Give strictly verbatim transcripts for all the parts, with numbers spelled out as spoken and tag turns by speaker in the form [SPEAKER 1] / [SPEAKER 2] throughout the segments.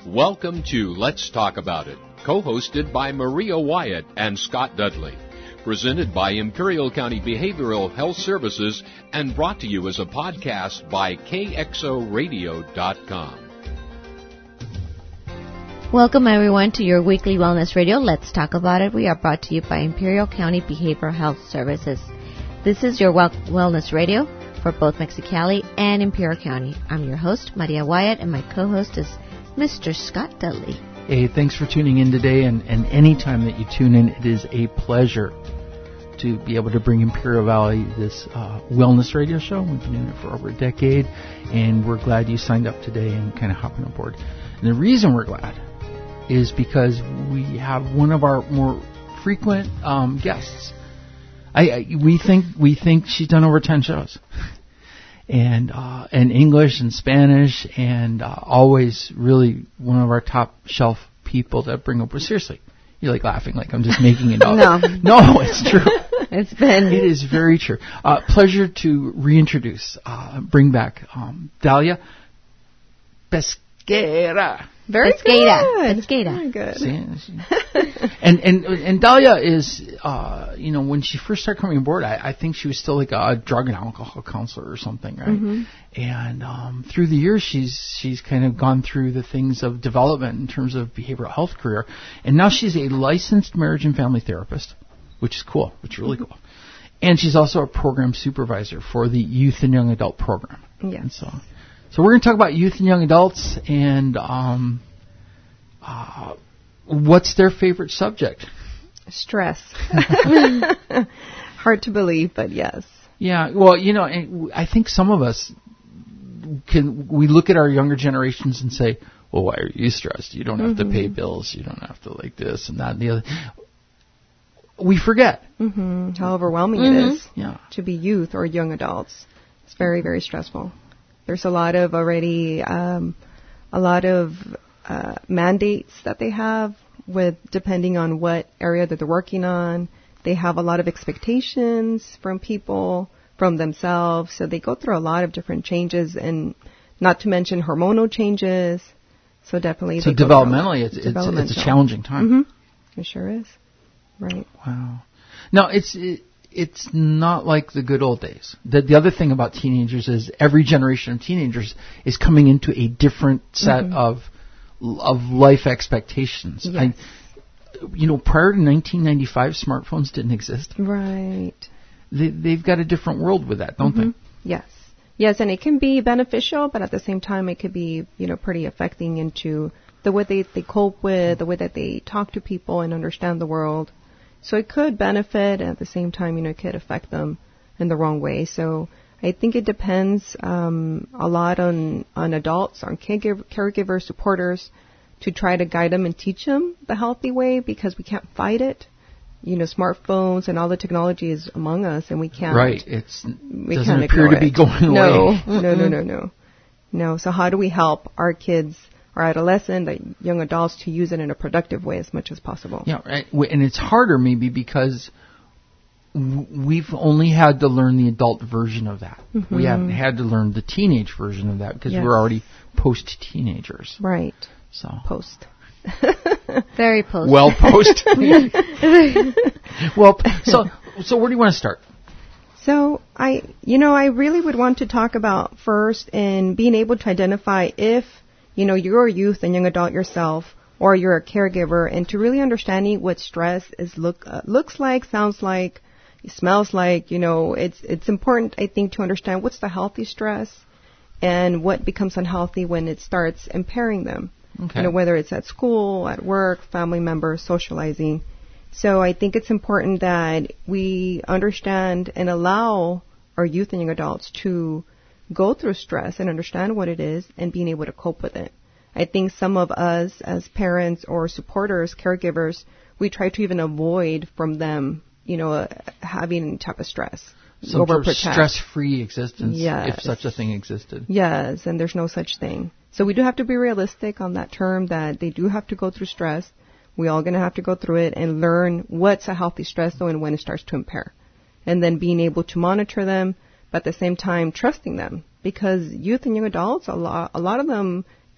[SPEAKER 1] Welcome to Let's Talk About It, co-hosted by Maria Wyatt and Scott Dudley. Presented by Imperial County Behavioral Health Services and brought to you as a podcast by K X O radio dot com.
[SPEAKER 2] Welcome everyone to your weekly wellness radio. Let's Talk About It. We are brought to you by Imperial County Behavioral Health Services. This is your well- wellness radio for both Mexicali and Imperial County. I'm your host, Maria Wyatt, and my co-host is Mister Scott Dudley.
[SPEAKER 3] Hey, thanks for tuning in today, and, and anytime that you tune in, it is a pleasure to be able to bring Imperial Valley this uh, wellness radio show. We've been doing it for over a decade, and we're glad you signed up today and kind of hopping aboard. And the reason we're glad is because we have one of our more frequent um, guests. I, I we think we think she's done over ten shows. And uh, and English and Spanish, and uh, always really one of our top shelf people that bring up. Well, seriously, you're like laughing like I'm just making it up.
[SPEAKER 2] No,
[SPEAKER 3] no, it's true.
[SPEAKER 2] It's been.
[SPEAKER 3] It is very true. Uh, pleasure to reintroduce, uh, bring back um, Dalia Pesquera.
[SPEAKER 4] Very
[SPEAKER 2] Pesquera.
[SPEAKER 4] good.
[SPEAKER 2] Pesquera.
[SPEAKER 4] Very good.
[SPEAKER 3] See, and and and Dalia is, uh, you know, when she first started coming aboard, I, I think she was still like a drug and alcohol counselor or something, right? Mm-hmm. And um, through the years, she's she's kind of gone through the things of development in terms of behavioral health career, and now she's a licensed marriage and family therapist, which is cool, which is really cool. And she's also a program supervisor for the youth and young adult program.
[SPEAKER 4] Yes.
[SPEAKER 3] And so. So we're going to talk about youth and young adults and um, uh, what's their favorite subject?
[SPEAKER 4] Stress. Hard to believe, but yes.
[SPEAKER 3] Yeah, well, you know, I think some of us can, we look at our younger generations and say, well, why are you stressed? You don't have mm-hmm. to pay bills. You don't have to like this and that and the other. We forget.
[SPEAKER 4] Mm-hmm. How overwhelming mm-hmm. it is
[SPEAKER 3] yeah.
[SPEAKER 4] to be youth or young adults. It's very, very stressful. There's a lot of already, um, a lot of uh, mandates that they have with depending on what area that they're working on. They have a lot of expectations from people, from themselves. So they go through a lot of different changes, and not to mention hormonal changes. So definitely.
[SPEAKER 3] So developmentally, it's, it's, it's a challenging time.
[SPEAKER 4] Mm-hmm. It sure is. Right.
[SPEAKER 3] Wow. Now, it's... It, It's not like the good old days. The, the other thing about teenagers is every generation of teenagers is coming into a different set mm-hmm. of of life expectations.
[SPEAKER 4] Yes.
[SPEAKER 3] I, you know, prior to nineteen ninety-five, smartphones didn't exist.
[SPEAKER 4] Right.
[SPEAKER 3] They, they've got a different world with that, don't
[SPEAKER 4] mm-hmm.
[SPEAKER 3] they?
[SPEAKER 4] Yes. Yes, and it can be beneficial, but at the same time, it could be, you know, pretty affecting into the way they, they cope with, the way that they talk to people and understand the world. So it could benefit, and at the same time, you know, it could affect them in the wrong way. So I think it depends um, a lot on, on adults, on caregiver, caregiver supporters, to try to guide them and teach them the healthy way, because we can't fight it. You know, smartphones and all the technology is among us, and we can't.
[SPEAKER 3] Right. It's
[SPEAKER 4] we
[SPEAKER 3] doesn't
[SPEAKER 4] can't
[SPEAKER 3] appear to be
[SPEAKER 4] it.
[SPEAKER 3] going
[SPEAKER 4] no,
[SPEAKER 3] away.
[SPEAKER 4] No, no, no, no, no. No. So how do we help our kids, or adolescent, like young adults, to use it in a productive way as much as possible?
[SPEAKER 3] Yeah, right. And it's harder maybe because w- we've only had to learn the adult version of that. Mm-hmm. We haven't had to learn the teenage version of that because yes. we're already post-teenagers.
[SPEAKER 4] Right.
[SPEAKER 3] So
[SPEAKER 4] post.
[SPEAKER 2] Very post.
[SPEAKER 3] Well, post. well, so so where do you want to start?
[SPEAKER 4] So I, you know, I really would want to talk about first in being able to identify if, you know, you're a youth and young adult yourself, or you're a caregiver, and to really understanding what stress is look uh, looks like, sounds like, smells like. You know, it's it's important, I think, to understand what's the healthy stress and what becomes unhealthy when it starts impairing them.
[SPEAKER 3] Okay.
[SPEAKER 4] You know, whether it's at school, at work, family members, socializing. So I think it's important that we understand and allow our youth and young adults to go through stress and understand what it is and being able to cope with it. I think some of us as parents or supporters, caregivers, we try to even avoid from them, you know, uh, having any type of stress.
[SPEAKER 3] Some sort of stress-free existence,
[SPEAKER 4] yes.
[SPEAKER 3] if such a thing existed.
[SPEAKER 4] Yes, and there's no such thing. So we do have to be realistic on that term, that they do have to go through stress. We're all going to have to go through it and learn what's a healthy stress, though, and when it starts to impair. And then being able to monitor them, but at the same time trusting them. Because youth and young adults, a lot, a lot of them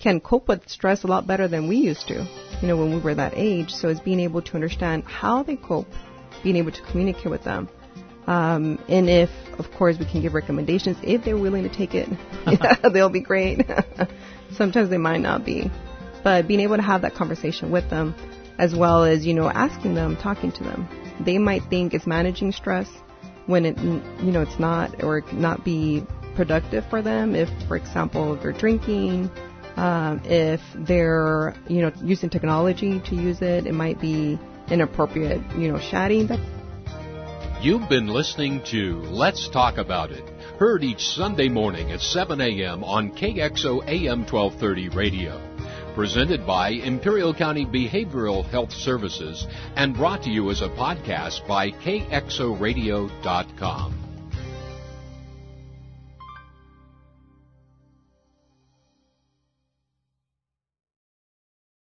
[SPEAKER 4] can cope with stress a lot better than we used to, you know, when we were that age. So it's being able to understand how they cope, being able to communicate with them. Um, and if, of course, we can give recommendations, if they're willing to take it, yeah, they'll be great. Sometimes they might not be. But being able to have that conversation with them, as well as, you know, asking them, talking to them. They might think it's managing stress when it, you know, it's not, or it could not be productive for them. If, for example, they're drinking, um, if they're, you know, using technology to use it, it might be inappropriate, you know, chatting. That
[SPEAKER 1] You've been listening to Let's Talk About It, heard each Sunday morning at seven a.m. on K X O A M twelve thirty radio. Presented by Imperial County Behavioral Health Services and brought to you as a podcast by K X O radio dot com.